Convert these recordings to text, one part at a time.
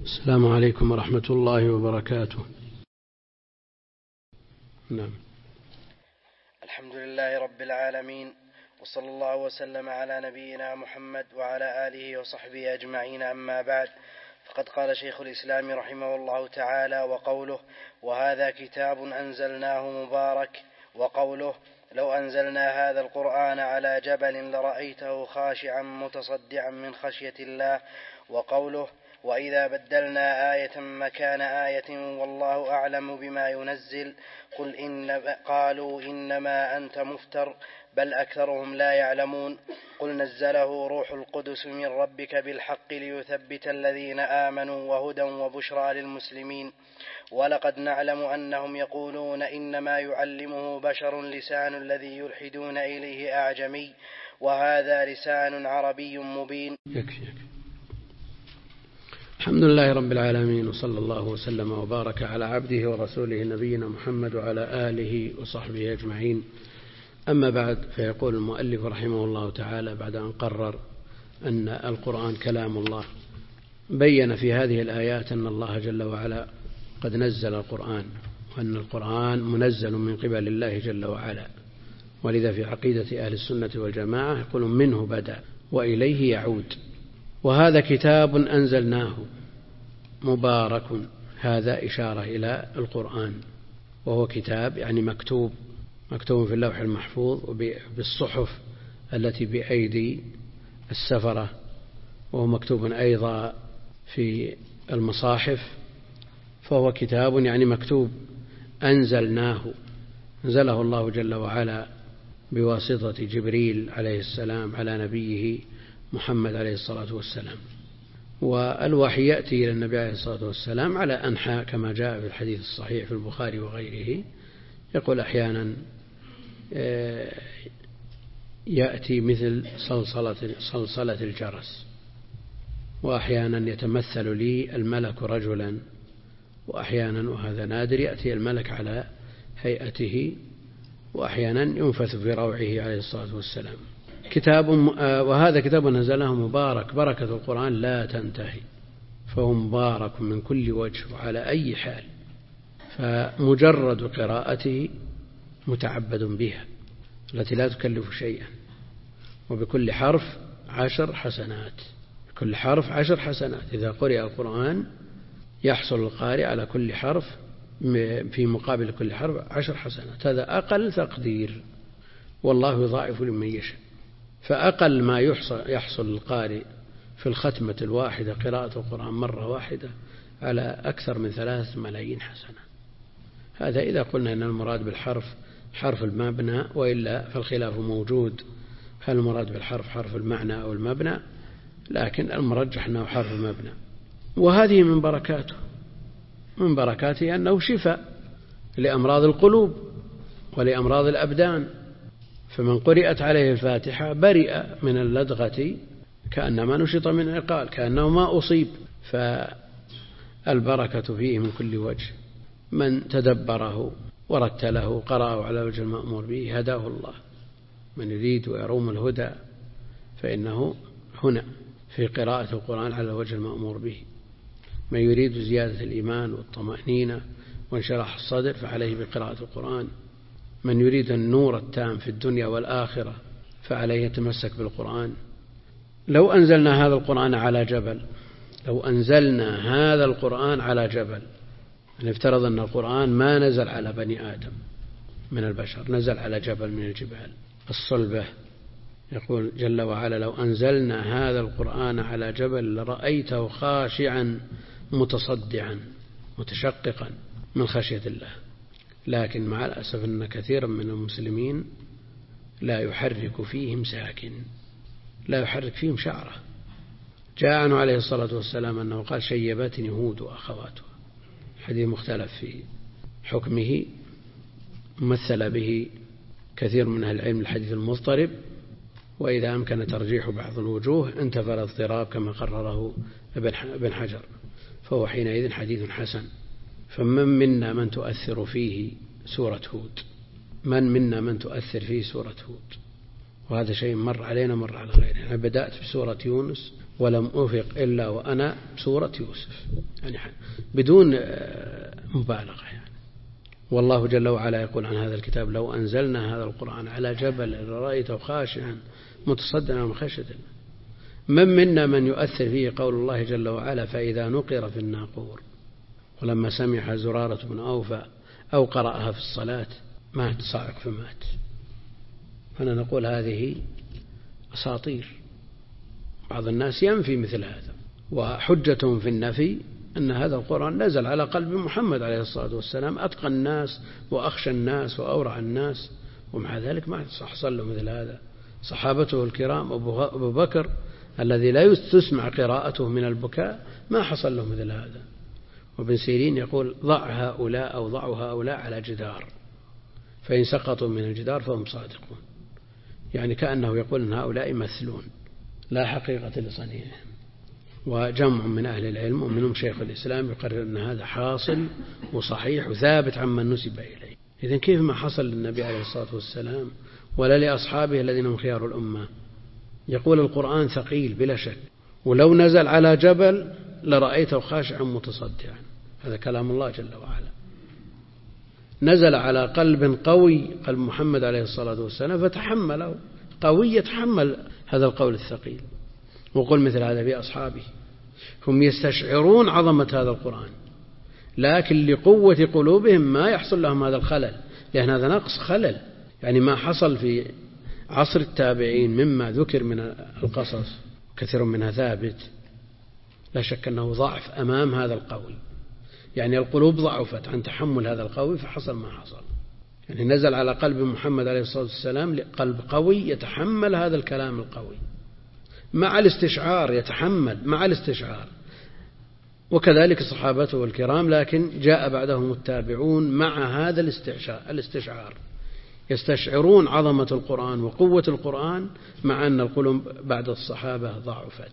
السلام عليكم ورحمة الله وبركاته. نعم. الحمد لله رب العالمين، وصلى الله وسلم على نبينا محمد وعلى آله وصحبه أجمعين، أما بعد، فقد قال شيخ الإسلام رحمه الله تعالى: وقوله: وهذا كتاب أنزلناه مبارك، وقوله: لو أنزلنا هذا القرآن على جبل لرأيته خاشعا متصدعا من خشية الله، وقوله: وإذا بدلنا آية مكان آية والله أعلم بما ينزل قالوا إنما أنت مفتر بل أكثرهم لا يعلمون. قل نزله روح القدس من ربك بالحق ليثبت الذين آمنوا وهدى وبشرى للمسلمين. ولقد نعلم أنهم يقولون إنما يعلمه بشر لسان الذي يلحدون إليه أعجمي وهذا لسان عربي مبين. يكفي. الحمد لله رب العالمين، وصلى الله وسلم وبارك على عبده ورسوله نبينا محمد وعلى آله وصحبه أجمعين، أما بعد، فيقول المؤلف رحمه الله تعالى بعد أن قرر أن القرآن كلام الله، بين في هذه الآيات أن الله جل وعلا قد نزل القرآن، وأن القرآن منزل من قبل الله جل وعلا، ولذا في عقيدة أهل السنة والجماعة يقولون منه بدأ وإليه يعود. وهذا كتاب أنزلناه مبارك، هذا إشارة إلى القرآن، وهو كتاب يعني مكتوب في اللوح المحفوظ وبالصحف التي بأيدي السفرة، وهو مكتوب أيضا في المصاحف، فهو كتاب يعني مكتوب أنزلناه، أنزله الله جل وعلا بواسطة جبريل عليه السلام على نبيه محمد عليه الصلاة والسلام. والوحي يأتي إلى النبي عليه الصلاة والسلام على أنحاء كما جاء في الحديث الصحيح في البخاري وغيره، يقول أحيانا يأتي مثل صلصلة الجرس، وأحيانا يتمثل لي الملك رجلا، وأحيانا، وهذا نادر، يأتي الملك على هيئته، وأحيانا ينفث في روعه عليه الصلاة والسلام. وهذا كتاب نزله مبارك، بركة القرآن لا تنتهي، فهو مبارك من كل وجه وعلى أي حال، فمجرد قراءته متعبد بها التي لا تكلف شيئا، وبكل حرف 10 حسنات، بكل حرف 10 حسنات. إذا قرئ القرآن يحصل القارئ على كل حرف في مقابل كل حرف 10 حسنات، هذا أقل تقدير، والله يضاعف لمن يشاء. فأقل ما يحصل القارئ في الختمة الواحدة قراءة القرآن مرة واحدة على أكثر من 3 ملايين حسنة. هذا إذا قلنا أن المراد بالحرف حرف المبنى، وإلا فالخلاف موجود، هل المراد بالحرف حرف المعنى أو المبنى، لكن المرجح أنه حرف المبنى. وهذه من بركاته أنه شفاء لأمراض القلوب ولأمراض الأبدان، فمن قرأت عليه الفاتحة برئ من اللدغة كأنما نشط من عقال، كأنه ما أصيب، فالبركة فيه من كل وجه. من تدبره ورتله قرأه على وجه المأمور به هداه الله. من يريد ويروم الهدى فإنه هنا في قراءة القرآن على وجه المأمور به. من يريد زيادة الإيمان والطمأنينة وانشراح الصدر فعليه بقراءة القرآن. من يريد النور التام في الدنيا والآخرة فعليه يتمسك بالقرآن. لو أنزلنا هذا القرآن على جبل، نفترض أن القرآن ما نزل على بني آدم من البشر، نزل على جبل من الجبال الصلبة، يقول جل وعلا: لو أنزلنا هذا القرآن على جبل لرأيته خاشعا متصدعا متشققا من خشية الله. لكن مع الأسف أن كثيرا من المسلمين لا يحرك فيهم ساكن، لا يحرك فيهم شعرة. جاء عنه عليه الصلاة والسلام أنه قال: شيبتني هود وأخواتها. حديث مختلف في حكمه، مثل به كثير من أهل العلم الحديث المضطرب، وإذا أمكن ترجيح بعض الوجوه انتفى الاضطراب كما قرره ابن حجر، فهو حينئذ حديث حسن. فمن منا من تؤثر فيه سورة هود، وهذا شيء مر علينا مر على غيرنا. أنا بدأت بسورة يونس ولم أفق إلا وأنا بسورة يوسف، يعني بدون مبالغة يعني. والله جل وعلا يقول عن هذا الكتاب: لو أنزلنا هذا القرآن على جبل لرأيته خاشعا متصدعا من خشية الله. من منا من يؤثر فيه قول الله جل وعلا: فإذا نقر في الناقور. ولما سمع زرارة بن أوفى أو قرأها في الصلاة مات صاعق فمات. فأنا نقول هذه أساطير. بعض الناس ينفي مثل هذا، وحجتهم في النفي أن هذا القرآن نزل على قلب محمد عليه الصلاة والسلام، أتقى الناس وأخشى الناس وأورع الناس، ومع ذلك ما حصل له مثل هذا. صحابته الكرام أبو بكر الذي لا تسمع قراءته من البكاء ما حصل له مثل هذا. وابن سيرين يقول: ضع هؤلاء أو ضعوا هؤلاء على جدار، فإن سقطوا من الجدار فهم صادقون. يعني كأنه يقول أن هؤلاء مثلون لا حقيقة لصنيعهم. وجمع من أهل العلم ومنهم شيخ الإسلام يقرر أن هذا حاصل وصحيح وثابت عمن نسب إليه. إذن كيف ما حصل للنبي عليه الصلاة والسلام ولا لأصحابه الذين هم خيار الأمة؟ يقول القرآن ثقيل بلا شك، ولو نزل على جبل لرأيته خاشعا متصدعا. هذا كلام الله جل وعلا. نزل على قلب قوي، قلب محمد عليه الصلاة والسلام، فتحمله. قوي يتحمل هذا القول الثقيل. وقل مثل هذا في أصحابه، هم يستشعرون عظمة هذا القرآن، لكن لقوة قلوبهم ما يحصل لهم هذا الخلل، لأن هذا نقص خلل. يعني ما حصل في عصر التابعين مما ذكر من القصص كثير منها ثابت، لا شك أنه ضعف أمام هذا القول. يعني القلوب ضعفت عن تحمل هذا القول فحصل ما حصل. يعني نزل على قلب محمد عليه الصلاة والسلام قلب قوي يتحمل هذا الكلام القوي مع الاستشعار، يتحمل مع الاستشعار. وكذلك صحابته الكرام، لكن جاء بعدهم التابعون مع هذا الاستشعار، يستشعرون عظمة القرآن وقوة القرآن مع أن القلوب بعد الصحابة ضعفت.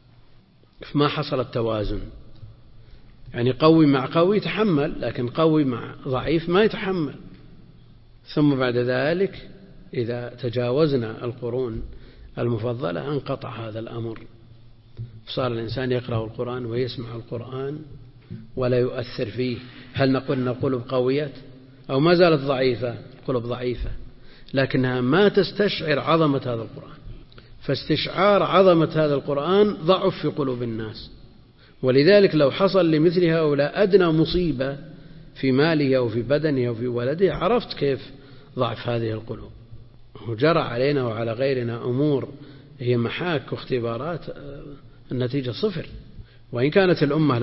ما حصل التوازن. يعني قوي مع قوي يتحمل، لكن قوي مع ضعيف ما يتحمل. ثم بعد ذلك إذا تجاوزنا القرون المفضلة انقطع هذا الأمر، صار الإنسان يقرأ القرآن ويسمع القرآن ولا يؤثر فيه. هل نقول أن القلوب قوية أو ما زالت ضعيفة؟ القلوب ضعيفة، لكنها ما تستشعر عظمة هذا القرآن. فاستشعار عظمة هذا القرآن ضعف في قلوب الناس. ولذلك لو حصل لمثل هؤلاء أدنى مصيبة في ماله أو في بدنه أو في ولده، عرفت كيف ضعف هذه القلوب. وجرى علينا وعلى غيرنا أمور هي محاك واختبارات النتيجة صفر. وإن كانت الأمة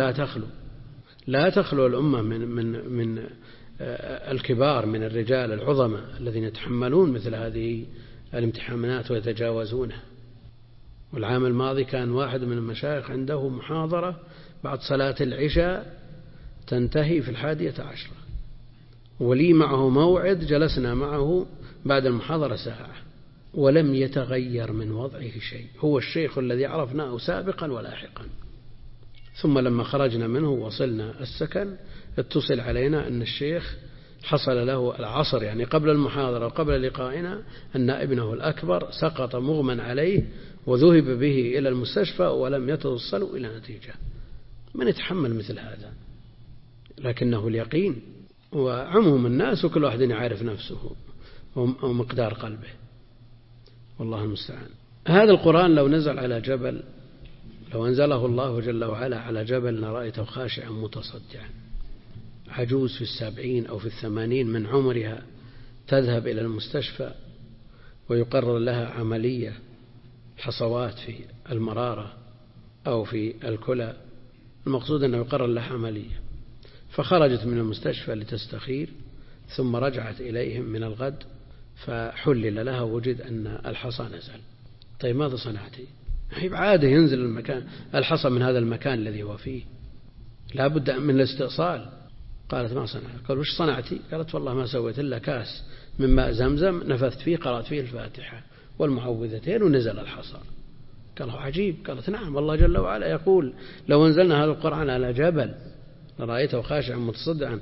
لا تخلو الأمة من الكبار من الرجال العظماء الذين يتحملون مثل هذه الامتحانات ويتجاوزونها. والعام الماضي كان واحد من المشايخ عنده محاضرة بعد صلاة العشاء تنتهي في 11، ولي معه موعد جلسنا معه بعد المحاضرة ساعة، ولم يتغير من وضعه شيء. هو الشيخ الذي عرفناه سابقا ولاحقا. ثم لما خرجنا منه وصلنا السكن اتصل علينا أن الشيخ حصل له العصر، يعني قبل المحاضرة وقبل لقائنا، أن ابنه الأكبر سقط مغمى عليه وذهب به إلى المستشفى ولم يتوصلوا إلى نتيجة. من يتحمل مثل هذا؟ لكنه اليقين وعموم الناس وكل واحد يعرف نفسه ومقدار قلبه، والله المستعان. هذا القرآن لو نزل على جبل، لو أنزله الله جل وعلا على جبل لرأيته خاشعا متصدعا. عجوز في 70 أو في 80 من عمرها تذهب إلى المستشفى ويقرر لها عملية حصوات في المرارة أو في الكلى، المقصود أنه يقرر لها عملية، فخرجت من المستشفى لتستخير، ثم رجعت إليهم من الغد فحلل لها وجد أن الحصى نزل. طيب ماذا صنعتي؟ عادة ينزل المكان الحصى من هذا المكان الذي هو فيه، لا بد من الاستئصال. قالت ما صنعت. قال وش صنعتي؟ قالت والله ما سويت إلا كاس من ماء زمزم نفثت فيه، قرأت فيه الفاتحة والمعوذتين ونزل الحصى. قال عجيب. قالت نعم، الله جل وعلا يقول لو أنزلنا هذا القرآن على جبل لرأيته خاشعا متصدعا.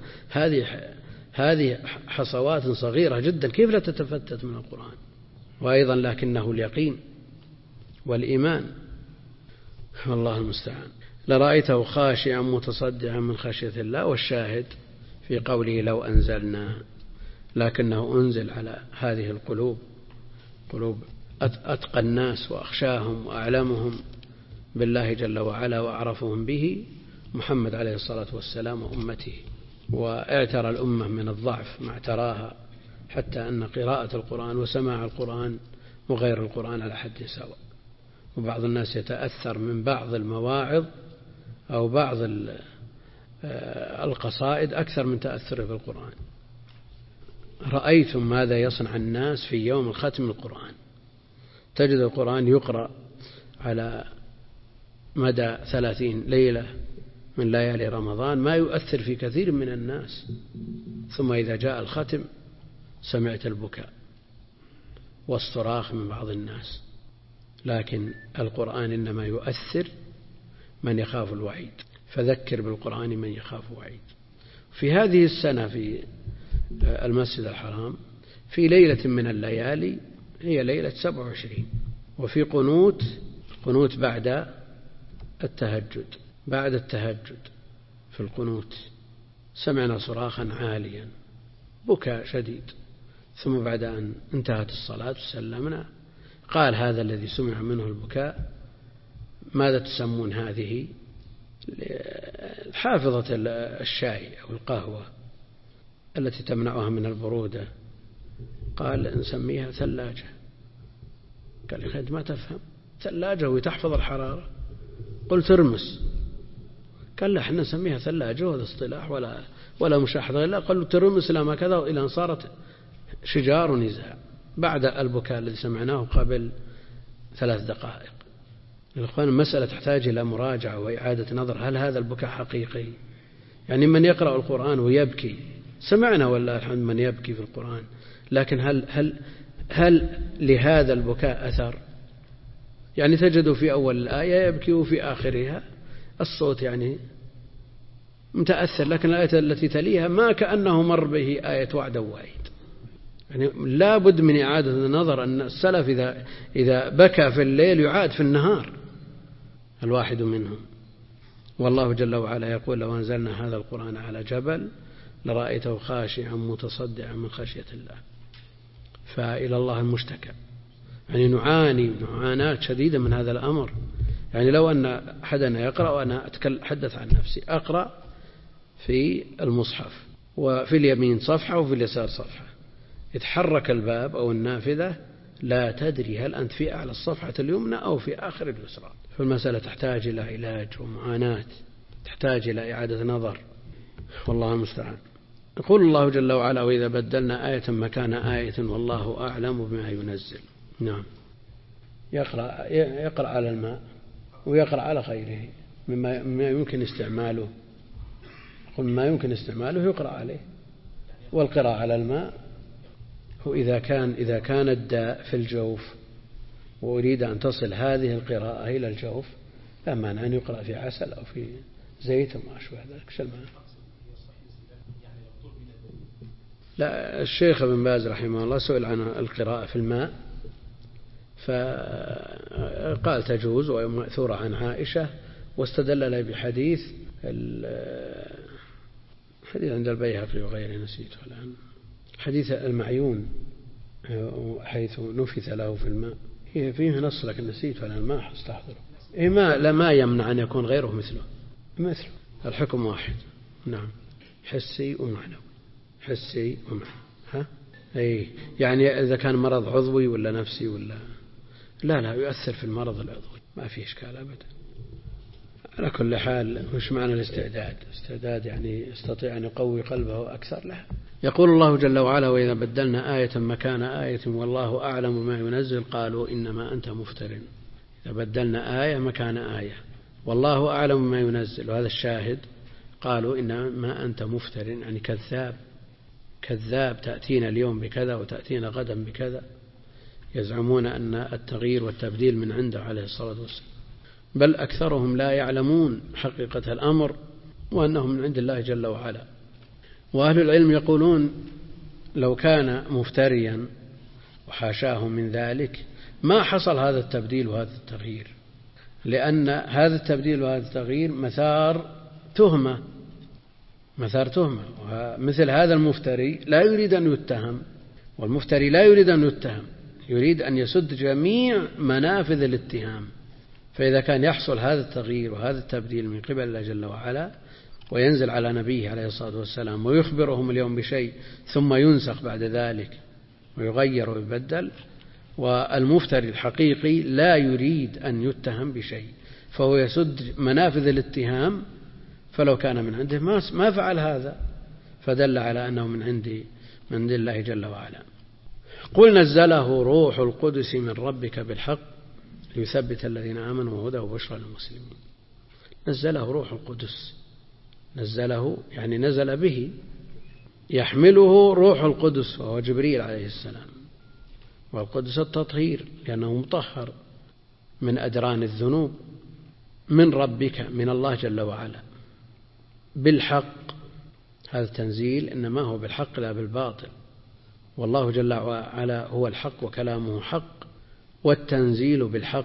هذه حصوات صغيرة جدا، كيف لا تتفتت من القرآن؟ وأيضا لكنه اليقين والإيمان. والله المستعان. لرأيته خاشعا متصدعا من خشية الله. والشاهد في قوله لو أنزلنا، لكنه أنزل على هذه القلوب، قلوب أتقى الناس وأخشاهم وأعلمهم بالله جل وعلا وأعرفهم به محمد عليه الصلاة والسلام وأمته. واعترى الأمة من الضعف ما اعتراها، حتى أن قراءة القرآن وسماع القرآن وغير القرآن على حد سواء. وبعض الناس يتأثر من بعض المواعظ أو بعض القصائد أكثر من تأثره بالقرآن. رأيتم ماذا يصنع الناس في يوم الختم القرآن. تجد القرآن يقرأ على مدى 30 ليلة من ليالي رمضان ما يؤثر في كثير من الناس، ثم إذا جاء الختم سمعت البكاء والصراخ من بعض الناس. لكن القرآن إنما يؤثر من يخاف الوعيد، فذكر بالقرآن من يخاف وعيد. في هذه السنة في المسجد الحرام في ليلة من الليالي هي ليلة 27، وفي قنوت بعد التهجد في القنوت سمعنا صراخا عاليا بكاء شديد، ثم بعد أن انتهت الصلاة وسلمنا قال هذا الذي سمع منه البكاء ماذا تسمون هذه؟ حافظة الشاي أو القهوة التي تمنعها من البرودة. قال نسميها ثلاجة. قال يا أخي ما تفهم، ثلاجة وتحفظ الحرارة؟ قلت ترمس. قال لا احنا نسميها ثلاجة وهذا اصطلاح ولا مشاحظة. لا قالوا ترمس لما كذا إلى أن صارت شجار ونزاع بعد البكاء الذي سمعناه قبل 3 دقائق. الأخوان المسألة تحتاج إلى مراجعة وإعادة نظر. هل هذا البكاء حقيقي؟ يعني من يقرأ القرآن ويبكي سمعنا ولا الحمد من يبكي في القرآن، لكن هل لهذا البكاء أثر؟ يعني تجد في أول الآية يبكي وفي آخرها الصوت يعني متأثر، لكن الآية التي تليها ما كأنه مر به آية وعد ووعيد. يعني لا بد من إعادة النظر أن السلف إذا بكى في الليل يعاد في النهار الواحد منهم. والله جل وعلا يقول لو أنزلنا هذا القرآن على جبل لرأيته خاشعا متصدعا من خشية الله. فإلى الله المشتكى. يعني نعاني معاناة شديدة من هذا الأمر. يعني لو أن أحدنا يقرأ، وأنا أتحدث عن نفسي، أقرأ في المصحف وفي اليمين صفحة وفي اليسار صفحة، يتحرك الباب أو النافذة لا تدري هل أنت في أعلى الصفحة اليمنى أو في آخر اليسرى. فالمسألة تحتاج إلى علاج ومعاناة، تحتاج إلى إعادة نظر، والله المستعان. يقول الله جل وعلا وإذا بدلنا آية مكان آية والله أعلم بما ينزل. نعم، يقرأ على الماء ويقرأ على غيره مما يمكن استعماله. قل ما يمكن استعماله يقرأ عليه. والقراءة على الماء هو إذا كان الداء في الجوف وأريد أن تصل هذه القراءة إلى الجوف لا مانع أن يقرأ في عسل أو في زيت وما أشبه ذلك. شو المعنى؟ لا، الشيخ ابن باز رحمه الله سئل عن القراءة في الماء فقال تجوز ومأثورة عن عائشة، واستدل له بحديث عند البيهقي وغيره نسيته الآن، حديث المعيون حيث نفث له في الماء، هي فيه نص لكن نسيته الآن ما أستحضره. ما يمنع أن يكون غيره مثله الحكم واحد. نعم، حسي ومعنوي. حسي ومعنوي. يعني إذا كان مرض عضوي ولا نفسي ولا لا يؤثر في المرض العضوي ما فيه إشكال أبدا. على كل حال وش معنى الاستعداد يعني يستطيع أن يقوي قلبه أكثر له. يقول الله جل وعلا وإذا بدلنا آية مكان آية والله أعلم بما ينزل قالوا إنما أنت مفتر. إذا بدلنا آية مكان آية والله أعلم بما ينزل، وهذا الشاهد. قالوا إنما أنت مفتر يعني كذاب تأتينا اليوم بكذا وتأتينا غدا بكذا. يزعمون أن التغيير والتبديل من عنده عليه الصلاة والسلام، بل أكثرهم لا يعلمون حقيقة الأمر وأنهم من عند الله جل وعلا. وأهل العلم يقولون لو كان مفتريا وحاشاه من ذلك ما حصل هذا التبديل وهذا التغيير، لأن هذا التبديل وهذا التغيير مثار تهمة، ومثل هذا المفتري لا يريد أن يتهم، والمفتري لا يريد أن يتهم، يريد أن يسد جميع منافذ الاتهام. فإذا كان يحصل هذا التغيير وهذا التبديل من قبل الله جل وعلا، وينزل على نبيه عليه الصلاة والسلام ويخبرهم اليوم بشيء ثم ينسخ بعد ذلك ويغير ويبدل، والمفتري الحقيقي لا يريد أن يتهم بشيء، فهو يسد منافذ الاتهام. فلو كان من عنده ما فعل هذا، فدل على أنه من عند الله جل وعلا. قل نزله روح القدس من ربك بالحق ليثبت الذين آمنوا وهدى وبشرى للمسلمين. نزله روح القدس، نزله يعني نزل به، يحمله روح القدس وهو جبريل عليه السلام. والقدس التطهير لأنه مطهر من أدران الذنوب، من ربك من الله جل وعلا بالحق. هذا التنزيل إنما هو بالحق لا بالباطل، والله جل وعلا هو الحق وكلامه حق، والتنزيل بالحق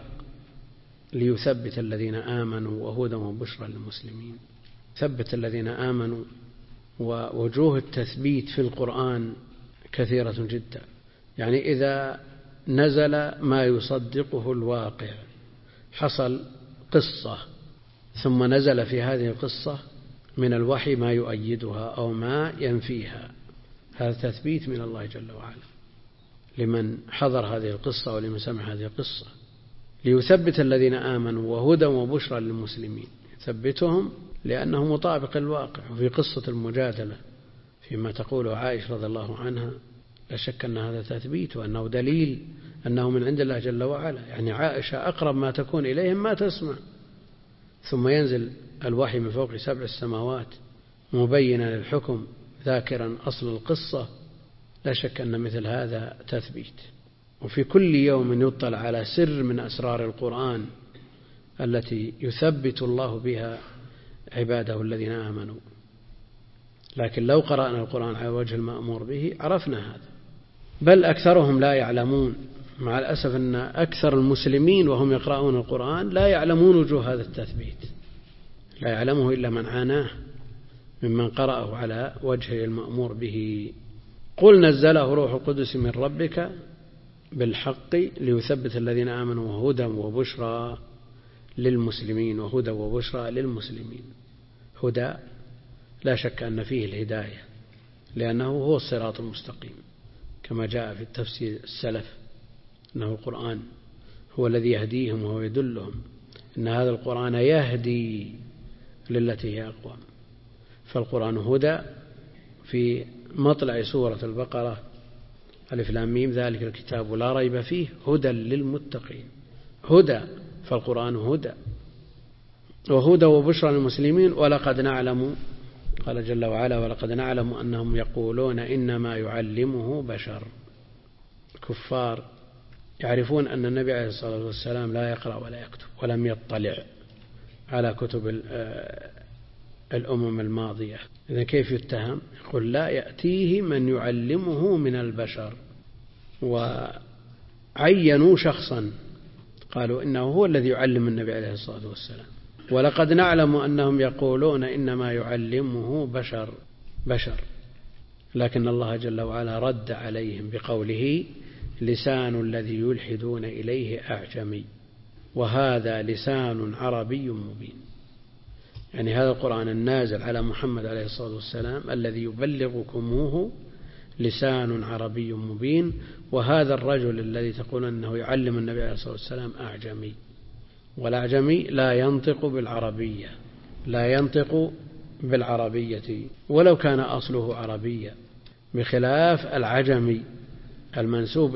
ليثبت الذين آمنوا وهدى وبشرى للمسلمين. ثبت الذين آمنوا، ووجوه التثبيت في القرآن كثيرة جدا. يعني إذا نزل ما يصدقه الواقع، حصل قصة ثم نزل في هذه القصة من الوحي ما يؤيدها أو ما ينفيها، هذا تثبيت من الله جل وعلا لمن حضر هذه القصة ولمن سمع هذه القصة. ليثبت الذين آمنوا وهدى وبشرى للمسلمين، يثبتهم لأنه مطابق الواقع. وفي قصة المجادلة فيما تقوله عائشة رضي الله عنها لا شك أن هذا تثبيت، وأنه دليل أنه من عند الله جل وعلا. يعني عائشة أقرب ما تكون إليهم ما تسمع، ثم ينزل الوحي من فوق 7 السماوات مبينا للحكم ذاكرا أصل القصة. لا شك أن مثل هذا تثبيت. وفي كل يوم يطلع على سر من أسرار القرآن التي يثبت الله بها عباده الذين آمنوا. لكن لو قرأنا القرآن على وجه المأمور به عرفنا هذا، بل أكثرهم لا يعلمون. مع الأسف أن أكثر المسلمين وهم يقرؤون القرآن لا يعلمون وجوه هذا التثبيت، لا يعلمه إلا من عاناه ممن قرأه على وجه المأمور به. قل نزله روح القدس من ربك بالحق ليثبت الذين آمنوا وهدى وبشرى للمسلمين. وهدى وبشرى للمسلمين، هدى لا شك أن فيه الهداية، لأنه هو الصراط المستقيم كما جاء في التفسير السلف، أنه القرآن هو الذي يهديهم وهو يدلهم، إن هذا القرآن يهدي للتي هي أقوم. فالقرآن هدى. في مطلع سورة البقرة ألف لام ميم ذلك الكتاب لا ريب فيه هدى للمتقين. هدى، فالقرآن هدى وهدى وبشرى للمسلمين. ولقد نعلم، قال جل وعلا ولقد نعلم أنهم يقولون إنما يعلمه بشر. كفار يعرفون أن النبي عليه الصلاة والسلام لا يقرأ ولا يكتب ولم يطلع على كتب الأمم الماضية. إذن كيف يتهم؟ يقول لا يأتيه من يعلمه من البشر. وعينوا شخصا قالوا إنه هو الذي يعلم النبي عليه الصلاة والسلام. ولقد نعلم أنهم يقولون إنما يعلمه بشر، لكن الله جل وعلا رد عليهم بقوله لسان الذي يلحدون إليه أعجمي وهذا لسان عربي مبين. يعني هذا القرآن النازل على محمد عليه الصلاة والسلام الذي يبلغكموه لسان عربي مبين، وهذا الرجل الذي تقول أنه يعلم النبي عليه الصلاة والسلام أعجمي، والأعجمي لا ينطق بالعربية، لا ينطق بالعربية ولو كان أصله عربيا، بخلاف العجمي المنسوب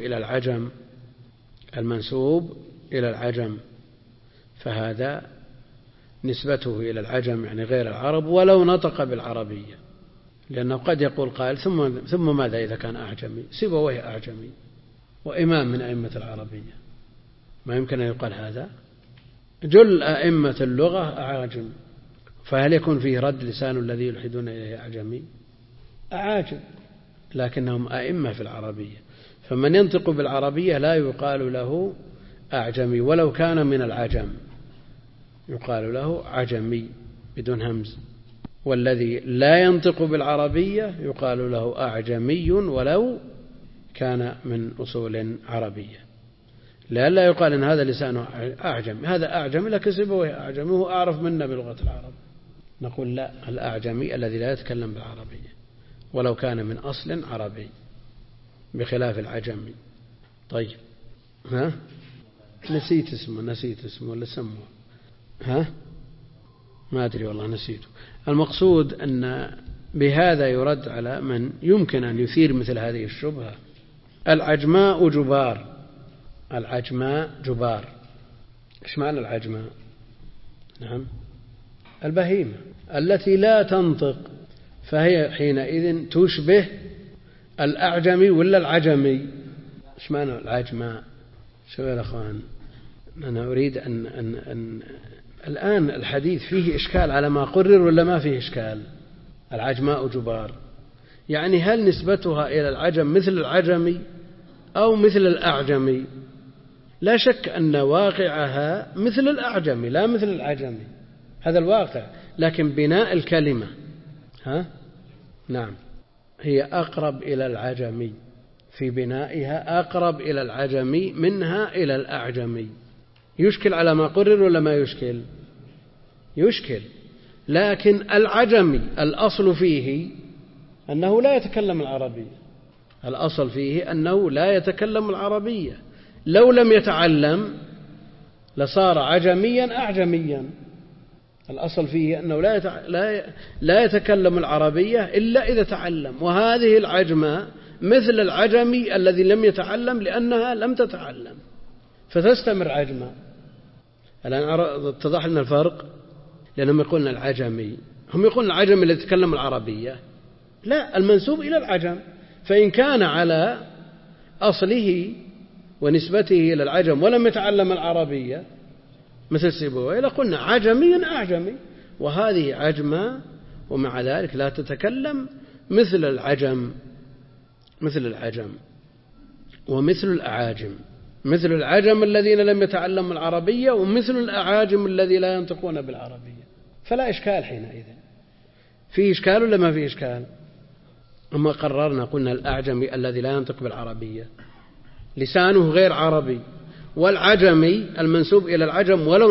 إلى العجم فهذا نسبته إلى العجم يعني غير العرب ولو نطق بالعربية، لأنه قد يقول قائل ثم ماذا إذا كان أعجمي؟ سيبويه أعجمي وإمام من أئمة العربية، ما يمكن أن يقال هذا. جل أئمة اللغة أعاجم، فهل يكون فيه رد لسان الذي يلحدون إليه أعجمي؟ أعاجم، لكنهم أئمة في العربية، فمن ينطق بالعربية لا يقال له أعجمي ولو كان من العجم، يقال له عجمي بدون همز، والذي لا ينطق بالعربية يقال له أعجمي ولو كان من أصول عربية، لا يقال إن هذا لسانه أعجمي، هذا أعجمي لكن سيبويه أعجمي هو أعرف منا بلغة العرب. نقول لا، الأعجمي الذي لا يتكلم بالعربية ولو كان من أصل عربي، بخلاف العجمي. طيب نسيت اسمه ولا سموه ما أدري والله نسيته. المقصود أن بهذا يرد على من يمكن أن يثير مثل هذه الشبهة. العجماء جبار. إيش معنى العجماء؟ نعم، البهيمة التي لا تنطق، فهي حينئذ تشبه الأعجمي ولا العجمي؟ إيش معنى العجماء؟ شوفوا يا أخوان، أنا أريد أن الآن الحديث فيه إشكال على ما قرر ولا ما فيه إشكال؟ العجماء جبار، يعني هل نسبتها إلى العجم مثل العجمي أو مثل الأعجمي؟ لا شك أن واقعها مثل الأعجمي لا مثل العجمي، هذا الواقع، لكن بناء الكلمة نعم هي أقرب إلى العجمي، في بنائها أقرب إلى العجمي منها إلى الأعجمي. يشكل على ما قرر ولا ما يشكل؟ يشكل، لكن العجمي الأصل فيه أنه لا يتكلم العربية، الأصل فيه أنه لا يتكلم العربية، لو لم يتعلم لصار عجميا أعجميا. الأصل فيه أنه لا يتكلم العربية إلا إذا تعلم، وهذه العجمة مثل العجمي الذي لم يتعلم لأنها لم تتعلم فتستمر عجمة. الآن اتضح لنا الفرق، لأنهم يقولون العجمي، هم يقولون العجمي الذي يتكلم العربية، لا، المنسوب إلى العجم، فإن كان على أصله ونسبته إلى العجم ولم يتعلم العربية مثل سيبويه لقلنا عجمي أعجمي، وهذه عجمة ومع ذلك لا تتكلم مثل العجم ومثل الأعاجم، مثل العجم الذين لم يتعلموا العربية ومثل الأعاجم الذي لا ينطقون بالعربية، فلا إشكال حينئذ. فيه إشكال ولا ما فيه إشكال؟ أما قررنا قلنا الأعجمي الذي لا ينطق بالعربية لسانه غير عربي، والعجمي المنسوب إلى العجم ولو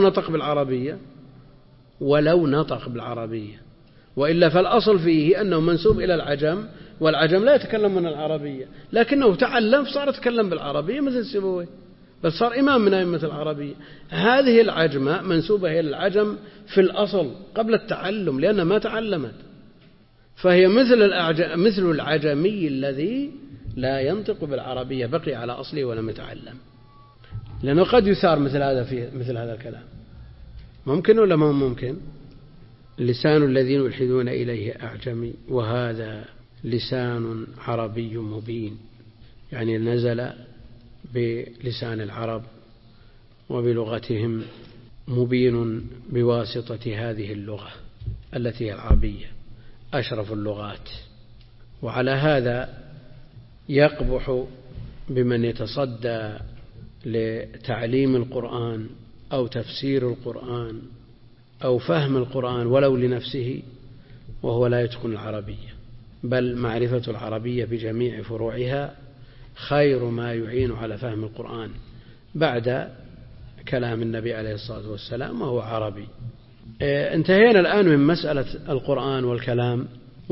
نطق بالعربية، وإلا فالأصل فيه أنه منسوب إلى العجم، والعجم لا يتكلم من العربية، لكنه تعلم فصار يتكلم بالعربية مثل سيبويه، بل صار إمام من أئمة العربية. هذه العجمة منسوبة إلى العجم في الأصل قبل التعلم لأنها ما تعلمت، فهي مثل العجمي الذي لا ينطق بالعربية، بقي على أصله ولم يتعلم. لأنه قد يثار مثل هذا الكلام، ممكن ولا ما ممكن؟ لسان الذين يلحدون إليه أعجمي وهذا لسان عربي مبين، يعني نزل بلسان العرب وبلغتهم، مبين بواسطة هذه اللغة التي هي العربية أشرف اللغات. وعلى هذا يقبح بمن يتصدى لتعليم القرآن أو تفسير القرآن أو فهم القرآن ولو لنفسه وهو لا يتقن العربية، بل معرفة العربية بجميع فروعها خير ما يعين على فهم القرآن بعد كلام النبي عليه الصلاة والسلام وهو عربي. انتهينا الآن من مسألة القرآن والكلام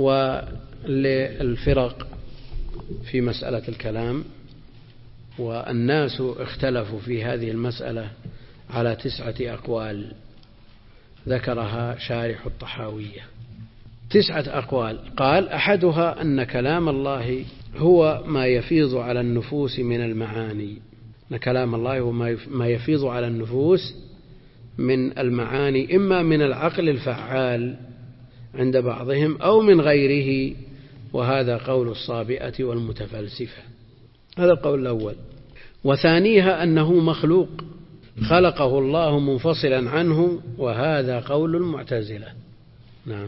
وللفرق في مسألة الكلام، والناس اختلفوا في هذه المسألة على 9 أقوال ذكرها شارح الطحاوية. 9 أقوال. قال: أحدها أن كلام الله هو ما يفيض على النفوس من المعاني، أن كلام الله هو ما يفيض على النفوس من المعاني، إما من العقل الفعال عند بعضهم أو من غيره، وهذا قول الصابئة والمتفلسفة. هذا القول الأول. وثانيها أنه مخلوق خلقه الله منفصلا عنه، وهذا قول المعتزلة. نعم،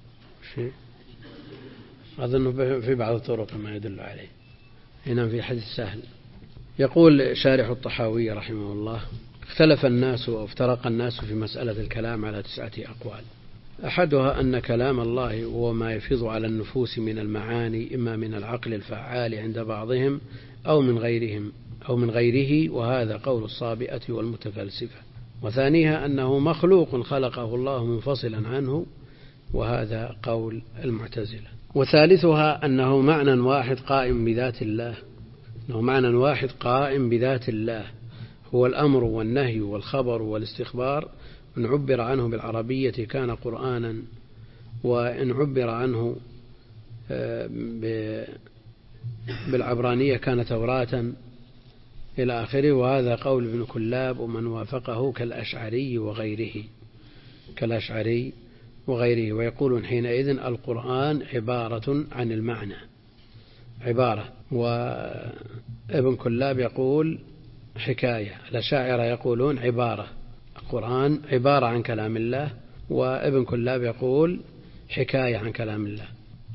أظن في بعض الطرق ما يدل عليه هنا في حديث سهل. يقول شارح الطحاوي رحمه الله: اختلف الناس وافترق الناس في مسألة الكلام على 9 أقوال. أحدها أن كلام الله هو ما يفيض على النفوس من المعاني، إما من العقل الفعال عند بعضهم أو من غيره، وهذا قول الصابئة والمتفلسفة. وثانيها أنه مخلوق خلقه الله منفصلا عنه، وهذا قول المعتزلة. وثالثها أنه معنى واحد قائم بذات الله، هو الأمر والنهي والخبر والاستخبار. إن عبر عنه بالعربية كان قرآنا، وإن عبر عنه بالعبرانية كان توراة إلى آخره. وهذا قول ابن كلاب ومن وافقه كالأشعري وغيره. ويقولون حينئذ القرآن عبارة عن المعنى، وابن كلاب يقول حكاية. الأشاعرة يقولون القرآن عبارة عن كلام الله، وابن كلاب يقول حكاية عن كلام الله.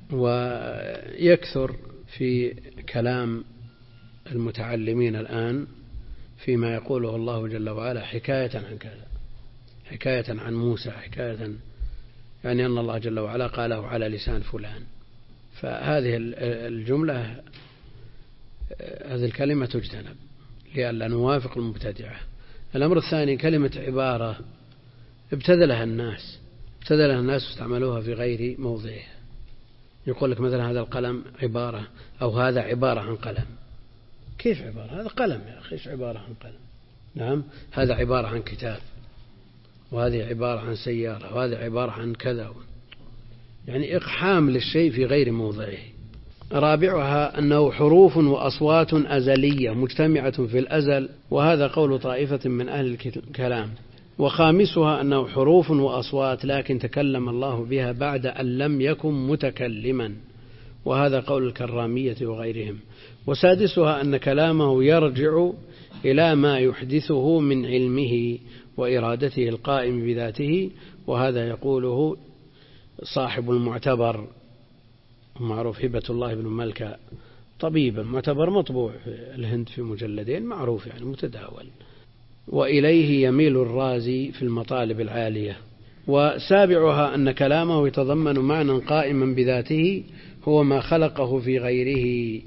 ويكثر في كلام المتعلمين الآن فيما يقوله الله جل وعلا حكاية عن كذا، حكاية عن موسى، حكاية يعني أن الله جل وعلا قاله على لسان فلان. فهذه الجملة، هذه الكلمة تجتنب لئلا نوافق المبتدعة. الأمر الثاني كلمة عبارة ابتذلها الناس واستعملوها في غير موضعها. يقول لك مثلا هذا القلم عبارة، أو هذا عبارة عن قلم. كيف عبارة؟ هذا قلم يا أخي، إيش عبارة عن قلم؟ نعم، هذا عبارة عن كتاب، وهذه عبارة عن سيارة، وهذا عبارة عن كذا، يعني إقحام للشيء في غير موضعه. رابعها أنه حروف وأصوات أزلية مجتمعة في الأزل، وهذا قول طائفة من أهل الكلام. وخامسها أنه حروف وأصوات لكن تكلم الله بها بعد أن لم يكن متكلما، وهذا قول الكرامية وغيرهم. وسادسها أن كلامه يرجع إلى ما يحدثه من علمه وإرادته القائم بذاته، وهذا يقوله صاحب المعتبر معروف هبة الله بن ملكة، طبيبا معتبر مطبوع في الهند في مجلدين، معروف يعني متداول. وإليه يميل الرازي في المطالب العالية. وسابعها أن كلامه يتضمن معنى قائما بذاته هو ما خلقه في غيره،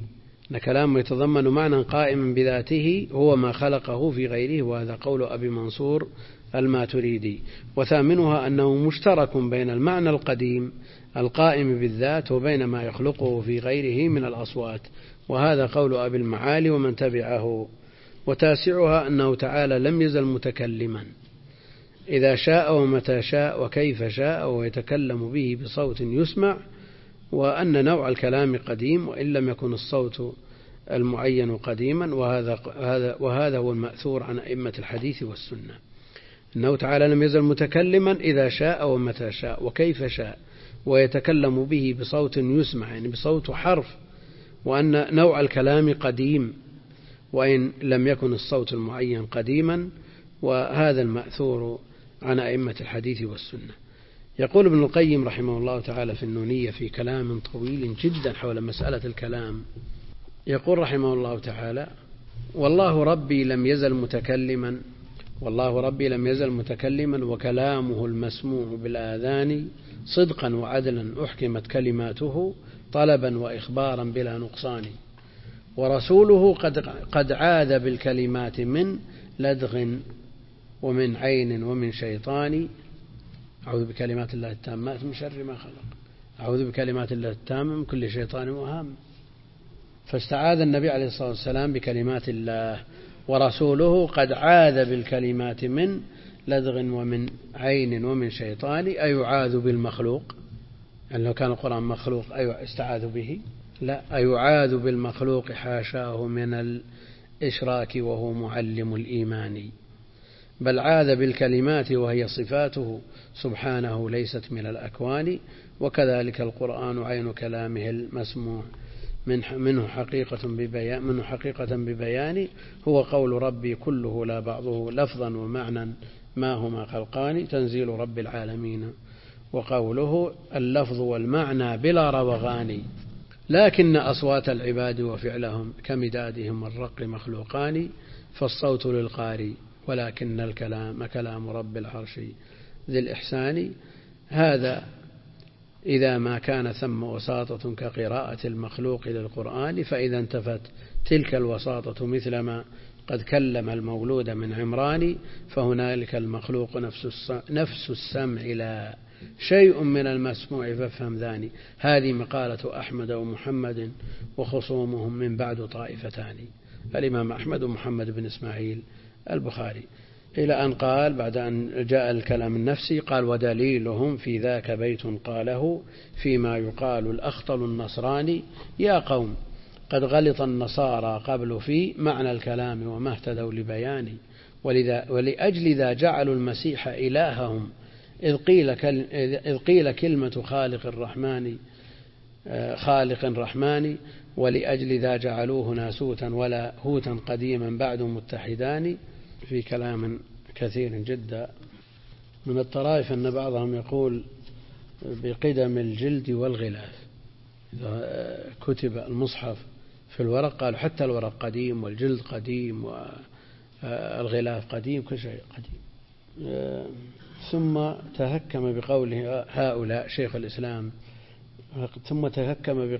وهذا قول أبي منصور الماتريدي. وثامنها أنه مشترك بين المعنى القديم القائم بالذات وبين ما يخلقه في غيره من الأصوات، وهذا قول أبي المعالي ومن تبعه. وتاسعها أنه تعالى لم يزل متكلما إذا شاء ومتى شاء وكيف شاء، ويتكلم به بصوت يسمع، وأن نوع الكلام قديم وإن لم يكن الصوت المعين قديما، وهذا هو المأثور عن أئمة الحديث والسنة، أنه تعالى لم يزل متكلما إذا شاء ومتى شاء وكيف شاء، ويتكلم به بصوت يسمع يعني بصوت حرف، وأن نوع الكلام قديم وإن لم يكن الصوت المعين قديما، وهذا المأثور عن أئمة الحديث والسنة. يقول ابن القيم رحمه الله تعالى في النونية في كلام طويل جدا حول مسألة الكلام، يقول رحمه الله تعالى: والله ربي لم يزل متكلما وكلامه المسموع بالآذان صدقا وعدلا أحكمت كلماته طلبا وإخبارا بلا نقصان، ورسوله قد عاذ بالكلمات من لدغ ومن عين ومن شيطان. أعوذ بكلمات الله التامات من شر ما خلق، أعوذ بكلمات الله التامة من كل شيطان وهام. فاستعاذ النبي عليه الصلاة والسلام بكلمات الله، ورسوله قد عاذ بالكلمات من لدغ ومن عين ومن شيطان. أيعاذ بالمخلوق؟ يعني لو كان القرآن مخلوق استعاذ به؟ لا، أيعاذ بالمخلوق حاشاه من الإشراك وهو معلم الإيمان، بل عاذ بالكلمات وهي صفاته سبحانه ليست من الأكوان. وكذلك القرآن عين كلامه المسموع منه حقيقة ببيان، هو قول ربي كله لا بعضه لفظا ومعنى ما هما خلقان تنزيل رب العالمين. وقوله اللفظ والمعنى بلا روغان، لكن أصوات العباد وفعلهم كمدادهم والرق مخلوقان، فالصوت للقاري ولكن الكلام كلام رب العرش ذي الإحسان. هذا إذا ما كان ثم وساطة كقراءة المخلوق للقرآن، فإذا انتفت تلك الوساطة مثلما قد كلم المولود من عمران، فهنالك المخلوق نفس السمع لا شيء من المسموع فافهم ذاني. هذه مقالة أحمد ومحمد وخصومهم من بعد طائفتان، الإمام أحمد ومحمد بن إسماعيل البخاري، إلى أن قال بعد أن جاء الكلام النفسي قال: ودليلهم في ذاك بيت قاله فيما يقال الأخطل النصراني، يا قوم قد غلط النصارى قبل في معنى الكلام وما اهتدوا لبياني، ولأجل ذا جعلوا المسيح إلههم إذ قيل كلمة خالق رحمن، ولأجل ذا جعلوه ناسوتا ولا هوتا قديما بعد متحدان. في كلام كثير جدا من الطرائف أن بعضهم يقول بقدم الجلد والغلاف، إذا كتب المصحف في الورق قالوا حتى الورق قديم والجلد قديم والغلاف قديم، كل شيء قديم. ثم تهكم بقوله هؤلاء شيخ الإسلام، ثم تهكم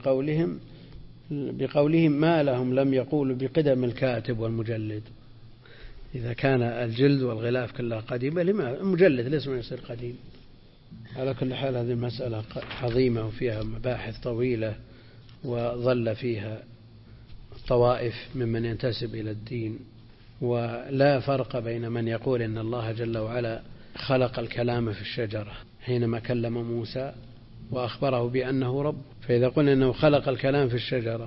بقولهم ما لهم لم يقولوا بقدم الكاتب والمجلد. إذا كان الجلد والغلاف كلها قديمة لما المجلد ليس من يصير قديم؟ على كل حال هذه المسألة عظيمة وفيها مباحث طويلة، وظل فيها طوائف ممن ينتسب إلى الدين. ولا فرق بين من يقول إن الله جل وعلا خلق الكلام في الشجرة حينما كلم موسى وأخبره بأنه رب، فإذا قلنا أنه خلق الكلام في الشجرة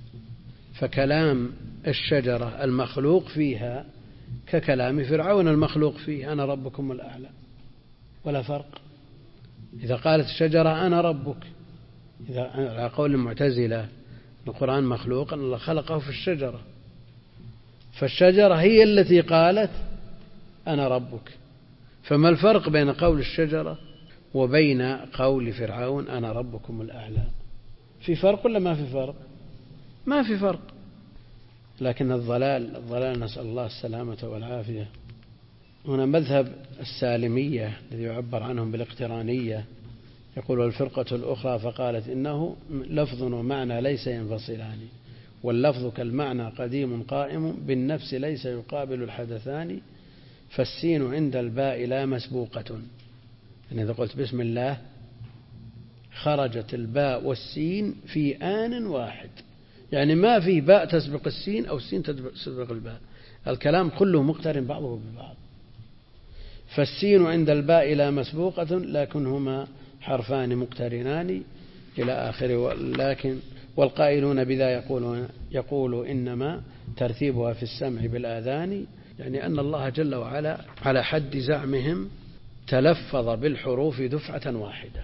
فكلام الشجرة المخلوق فيها ككلام فرعون المخلوق فيه أنا ربكم الأعلى، ولا فرق. إذا قالت الشجرة أنا ربك، إذا على قول المعتزلة القرآن مخلوق، أن الله خلقه في الشجرة، فالشجرة هي التي قالت أنا ربك. فما الفرق بين قول الشجرة وبين قول فرعون أنا ربكم الأعلى؟ في فرق ولا ما في فرق؟ ما في فرق. لكن الضلال نسأل الله السلامة والعافية. هنا مذهب السالمية الذي يعبر عنهم بالاقترانية، يقول الفرقة الأخرى فقالت إنه لفظ ومعنى ليس ينفصلان، واللفظ كالمعنى قديم قائم بالنفس ليس يقابل الحدثان، فالسين عند الباء لا مسبوقة. يعني إذا قلت بسم الله خرجت الباء والسين في آن واحد، يعني ما في باء تسبق السين أو السين تسبق الباء، الكلام كله مقترن بعضه ببعض. فالسين عند الباء لا مسبوقة لكنهما حرفان مقترنان إلى آخره. لكن والقائلون بذا يقولوا إنما ترتيبها في السمع بالآذان، يعني أن الله جل وعلا على حد زعمهم تلفظ بالحروف دفعة واحدة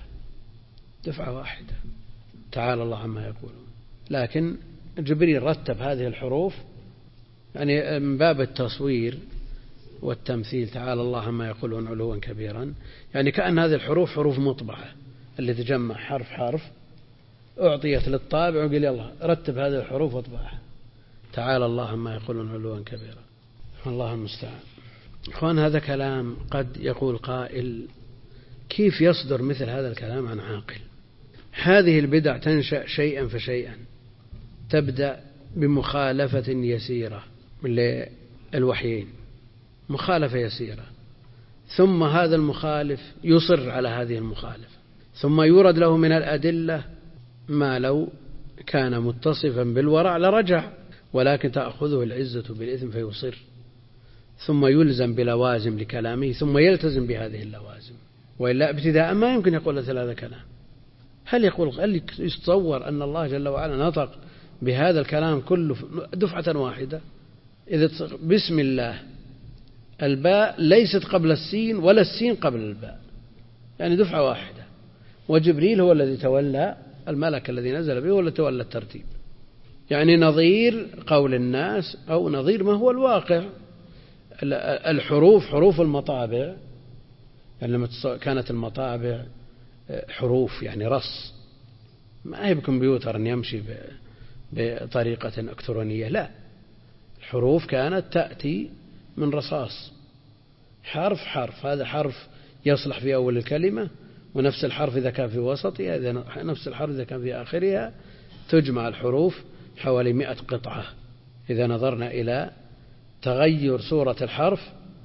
تعالى الله عما يقولون. لكن جبريل رتب هذه الحروف يعني من باب التصوير والتمثيل، تعالى الله عما يقولون علوا كبيرا، يعني كأن هذه الحروف حروف مطبعة اللي تجمع حرف حرف أعطيت للطابع وقال يلا رتب هذه الحروف واطبعها، تعالى الله عما يقولون علوا كبيرا. الله المستعان. إخوان هذا كلام قد يقول قائل كيف يصدر مثل هذا الكلام عن عاقل؟ هذه البدع تنشأ شيئا فشيئا، تبدأ بمخالفة يسيرة للوحيين، مخالفة يسيرة، ثم هذا المخالف يصر على هذه المخالفة، ثم يورد له من الأدلة ما لو كان متصفا بالورع لرجع، ولكن تأخذه العزة بالإثم فيصر، ثم يلزم بلوازم لكلامه ثم يلتزم بهذه اللوازم، وإلا ابتداء ما يمكن يقول مثل هذا الكلام. هل يتصور أن الله جل وعلا نطق بهذا الكلام كله دفعة واحدة؟ إذا بسم الله الباء ليست قبل السين ولا السين قبل الباء، يعني دفعة واحدة، وجبريل هو الذي تولى، الملك الذي نزل به هو الذي تولى الترتيب، يعني نظير قول الناس أو نظير ما هو الواقع. الحروف حروف المطابع، يعني لما كانت المطابع حروف يعني رص، ما هي بكمبيوتر أن يمشي بطريقة إلكترونية، لا، الحروف كانت تأتي من رصاص حرف، هذا حرف يصلح في أول الكلمة، ونفس الحرف إذا كان في وسطها، نفس الحرف إذا كان في آخرها. تجمع الحروف حوالي 100 قطعة إذا نظرنا إلى تغير صورة الحرف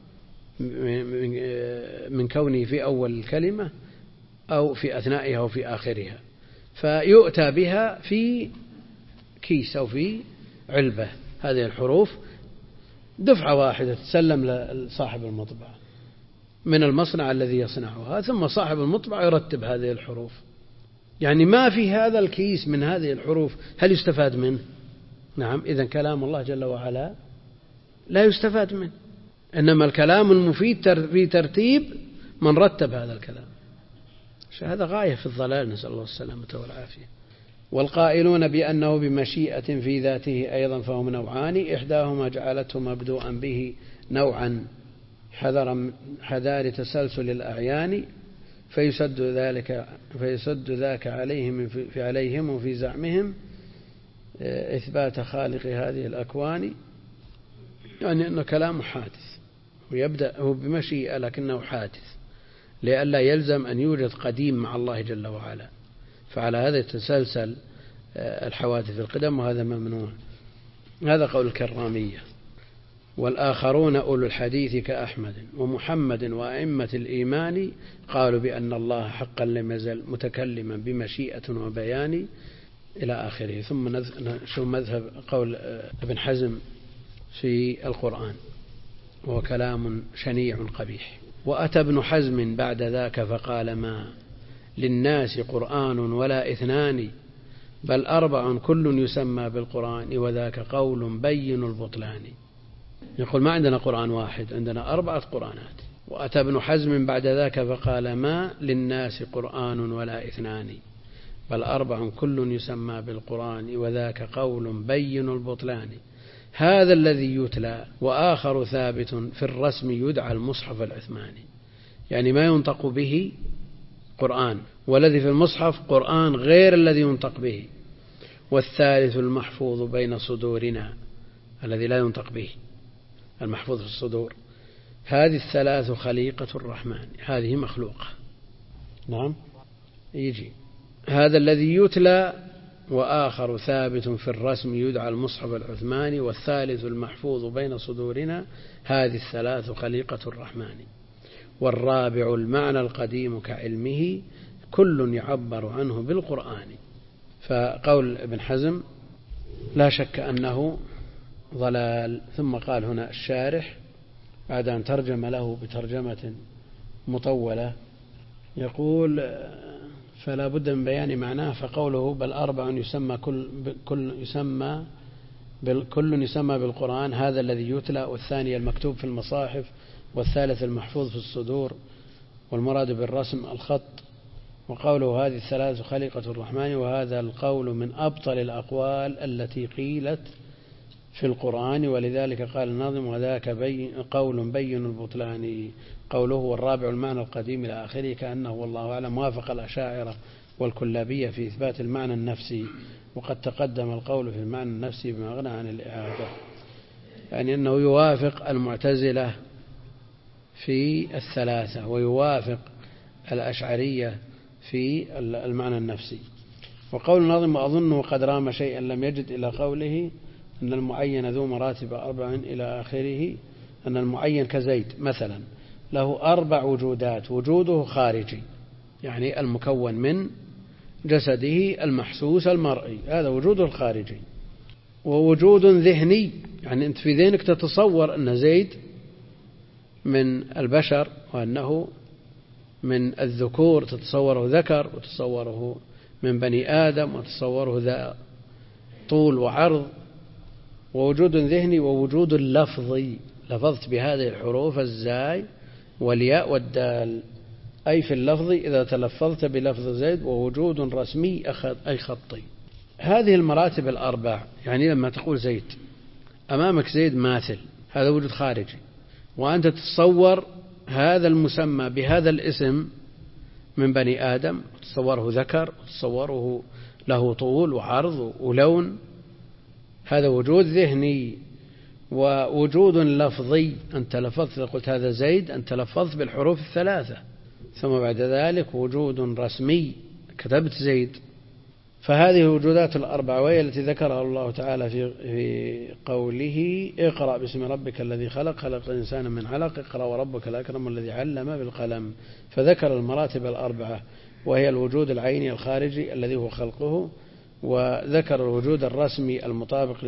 من كونه في أول الكلمة أو في أثنائها أو في آخرها، فيؤتى بها في كيس أو في علبة. هذه الحروف دفعة واحدة تسلم لصاحب المطبعة من المصنع الذي يصنعها، ثم صاحب المطبعة يرتب هذه الحروف. يعني ما في هذا الكيس من هذه الحروف هل يستفاد منه؟ نعم. إذن كلام الله جل وعلا لا يستفاد منه، إنما الكلام المفيد في ترتيب من رتب هذا الكلام. هذا غاية في الضلال، نسأل الله السلامة والعافية. والقائلون بأنه بمشيئة في ذاته أيضا فهم نوعان، إحداهما جعلته مبدوءا به نوعا حذار تسلسل الأعيان، فيسد ذاك عليهم وفي زعمهم إثبات خالق هذه الأكوان. يعني أنه كلام حادث، ويبدأ هو بمشيئة لكنه حادث، لئلا يلزم أن يوجد قديم مع الله جل وعلا، فعلى هذا يتسلسل الحوادث القدم، وهذا ممنوع. هذا قول الكرامية. والآخرون أولو الحديث كأحمد ومحمد وأئمة الإيمان قالوا بأن الله حقا لم يزل متكلما بمشيئة وبيان إلى آخره. ثم نشوف مذهب قول ابن حزم في القرآن، وهو كلام شنيع قبيح. وأتى ابن حزم بعد ذاك فقال ما للناس قرآن ولا اثنان، بل 4 كل يسمى بالقرآن، وذاك قول بين البطلان. يقول ما عندنا قرآن واحد، عندنا 4 قرآنات. وأتى ابن حزم بعد ذاك فقال ما للناس قرآن ولا اثنان، بل 4 كل يسمى بالقرآن، وذاك قول بين البطلان. هذا الذي يتلى وآخر ثابت في الرسم يدعى المصحف العثماني. يعني ما ينطق به قرآن، والذي في المصحف قرآن غير الذي ينطق به. والثالث المحفوظ بين صدورنا، الذي لا ينطق به، المحفوظ في الصدور. هذه الثلاث خليقة الرحمن، هذه مخلوقة. نعم يجي هذا الذي يتلى وآخر ثابت في الرسم يدعى المصحف العثماني، والثالث المحفوظ بين صدورنا، هذه الثلاث خليقة الرحمن. والرابع المعنى القديم كعلمه، كل يعبر عنه بالقرآن. فقول ابن حزم لا شك أنه ضلال. ثم قال هنا الشارح بعد أن ترجم له بترجمة مطولة، يقول فلا بد من بيان معناه. فقوله بل 4 يسمى كل يسمى بالقرآن، هذا الذي يتلى، والثاني المكتوب في المصاحف، والثالث المحفوظ في الصدور، والمراد بالرسم الخط. وقوله هذه الثلاث خليقة الرحمن، وهذا القول من أبطل الأقوال التي قيلت في القرآن، ولذلك قال الناظم وذاك قول بين البطلان. قوله والرابع المعنى القديم إلى آخره، كأنه والله أعلم وافق الأشاعرة والكلابية في إثبات المعنى النفسي، وقد تقدم القول في المعنى النفسي بما أغنى عن الإعادة. يعني أنه يوافق المعتزلة في الثلاثة، ويوافق الأشعرية في المعنى النفسي. وقول الناظم وأظنه قد رام شيئا لم يجد إلى قوله أن المعين ذو مراتب 4 إلى آخره، أن المعين كزيد مثلا له 4 وجودات، وجوده خارجي يعني المكون من جسده المحسوس المرئي، هذا وجوده الخارجي. ووجود ذهني، يعني أنت في ذهنك تتصور أن زيد من البشر، وأنه من الذكور تتصوره ذكر، وتصوره من بني آدم، وتصوره ذا طول وعرض. ووجود ذهني. ووجود لفظي، لفظت بهذه الحروف الزاي والياء والدال، أي في اللفظ إذا تلفظت بلفظ زيد. ووجود رسمي أي خطي. هذه المراتب 4، يعني لما تقول زيد أمامك زيد ماثل، هذا وجود خارجي، وأنت تتصور هذا المسمى بهذا الاسم من بني آدم، وتصوره ذكر، وتصوره له طول وعرض ولون، هذا وجود ذهني. ووجود لفظي، أنت لفظت قلت هذا زيد، أنت لفظت بالحروف الثلاثة، ثم بعد ذلك وجود رسمي كتبت زيد. فهذه الوجودات الأربعة وهي التي ذكرها الله تعالى في قوله اقرأ باسم ربك الذي خلق، خلق الإنسان من علق، اقرأ وربك الأكرم الذي علم بالقلم. فذكر المراتب الأربعة وهي الوجود العيني الخارجي الذي هو خلقه، وذكر الوجود الرسمي المطابق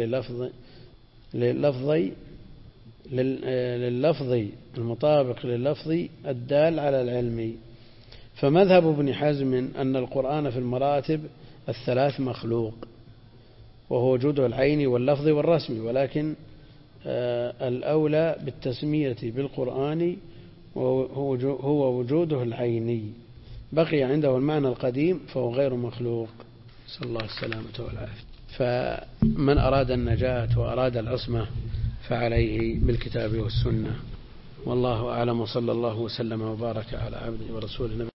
لللفظ المطابق لللفظ الدال على العلم. فمذهب ابن حزم أن القرآن في المراتب الثلاث مخلوق، وهو وجوده العيني واللفظ والرسمي، ولكن الأولى بالتسمية بالقرآن هو وجوده العيني، بقي عنده المعنى القديم فهو غير مخلوق، صلى الله السلامة والعافية. فمن أراد النجاة وأراد العصمة فعليه بالكتاب والسنة، والله أعلم، وصلى الله وسلم وبارك على عبده ورسوله.